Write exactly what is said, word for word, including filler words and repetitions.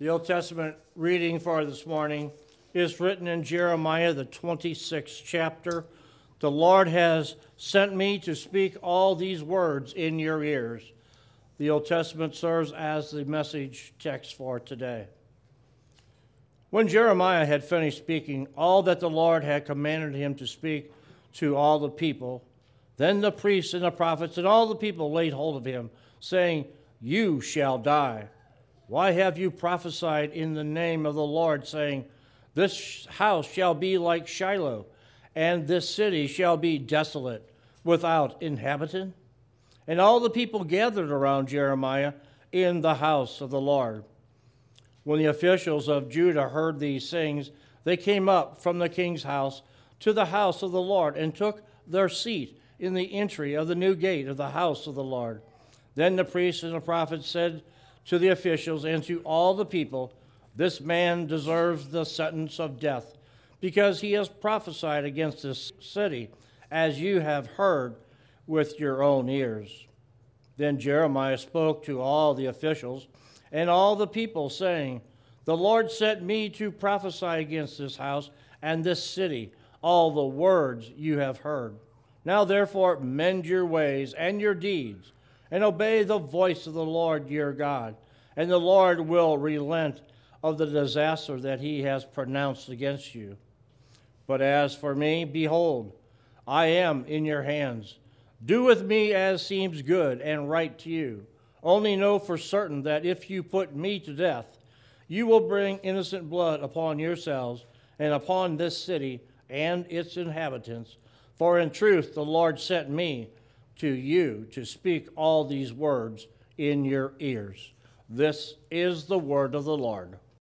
The Old Testament reading for this morning is written in Jeremiah, the twenty-sixth chapter. The Lord has sent me to speak all these words in your ears. The Old Testament serves as the message text for today. When Jeremiah had finished speaking all that the Lord had commanded him to speak to all the people, then the priests and the prophets and all the people laid hold of him, saying, "You shall die. Why have you prophesied in the name of the Lord, saying, This house shall be like Shiloh, and this city shall be desolate, without inhabitant?" And all the people gathered around Jeremiah in the house of the Lord. When the officials of Judah heard these things, they came up from the king's house to the house of the Lord and took their seat in the entry of the new gate of the house of the Lord. Then the priests and the prophets said to the officials and to all the people, "This man deserves the sentence of death, because he has prophesied against this city, as you have heard with your own ears." Then Jeremiah spoke to all the officials and all the people, saying, "The Lord sent me to prophesy against this house and this city, all the words you have heard. Now therefore mend your ways and your deeds, and obey the voice of the Lord your God, and the Lord will relent of the disaster that he has pronounced against you. But as for me, behold, I am in your hands. Do with me as seems good and right to you. Only know for certain that if you put me to death, you will bring innocent blood upon yourselves and upon this city and its inhabitants. For in truth the Lord sent me to you to speak all these words in your ears." This is the word of the Lord.